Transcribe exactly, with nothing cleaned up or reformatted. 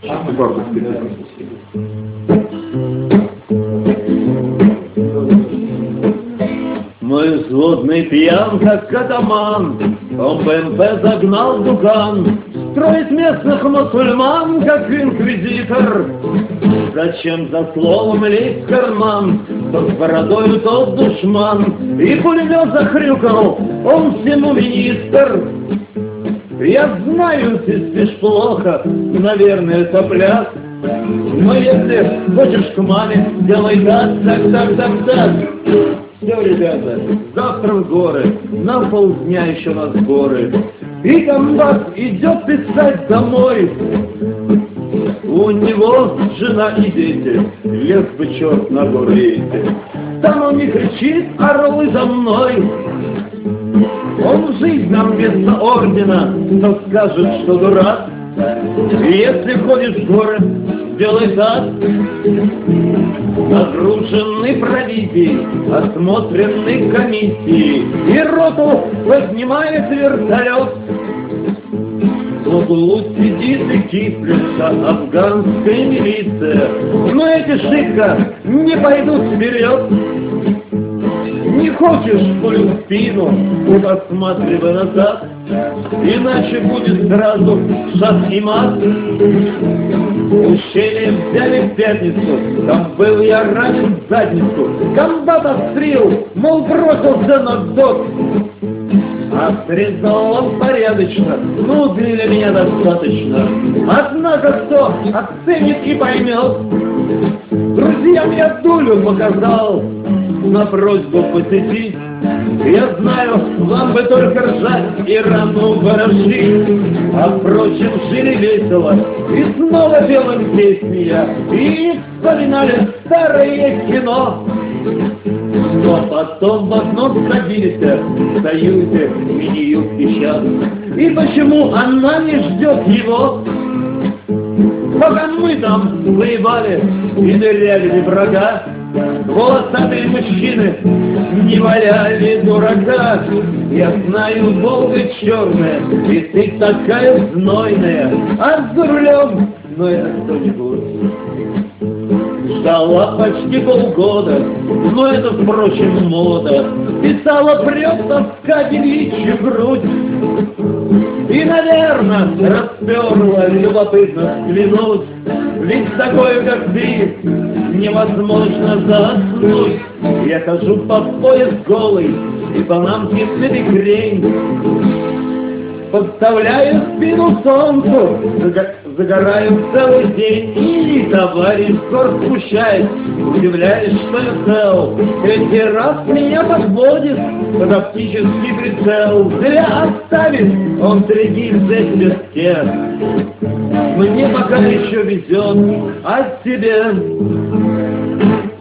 Шестибарда специфика. Мой взводный пьян, как катаман, он БМП загнал в дуган, строит местных мусульман, как инквизитор. Зачем за словом лезть в карман? Тот с бородою, тот душман, и пулемет захрюкал, он всему министр. Я знаю, ты спишь плохо, наверное, это пляс, но если хочешь к маме, делай так, так, так, так, так. Все, ребята, завтра в горы, нам полдня еще на сборы. И комбат идет писать домой. У него жена и дети, лес бы черт на горы эти. Там он не кричит, орлы за мной. Он в жизнь нам вместо ордена, то скажет, что дурак. И если ходишь в горы, сделай так. Нагруженный провизией, осмотренный комиссией, и роту поднимает вертолет. В углу сидит и киплется афганская милиция, но эти шибко не пойдут вперед. Не хочешь пулю в спину, посматривай назад, иначе будет сразу шаг и мат. Ущелье взяли в пятницу, там был я ранен в задницу. Комбат отстрел, мол, бросился на вздох. Отрезал он порядочно, ну для меня достаточно. Однако кто оценит и поймет, друзьям я дулю показал на просьбу посетить. Я знаю, вам бы только ржать и рану ворошить, а впрочем, жили весело, и снова пелым песни я, и вспоминали старое кино. Но потом в одном садились в Союзе мини-юбки сейчас. И почему она не ждет его? Пока мы там воевали и ныряли в врага, волосатые мужчины не валяли дурака. Я знаю, Волга черная, и ты такая знойная, а за рулем, но это кто-нибудь. Ждала почти полгода, но это, впрочем, мода. Писала, прет тоска девичью грудь. И, наверное, расперла, любопытно взглянуть, ведь такое, как ты, невозможно заснуть. Я хожу по пояс голый, и панамки набекрень, подставляю спину солнцу, загораю целый день. И товарищ скоро спущает, удивляясь, что я цел. Третий раз меня подводит под оптический прицел. Зря оставит он три гильзы в песке. Мне пока еще везет, а тебе...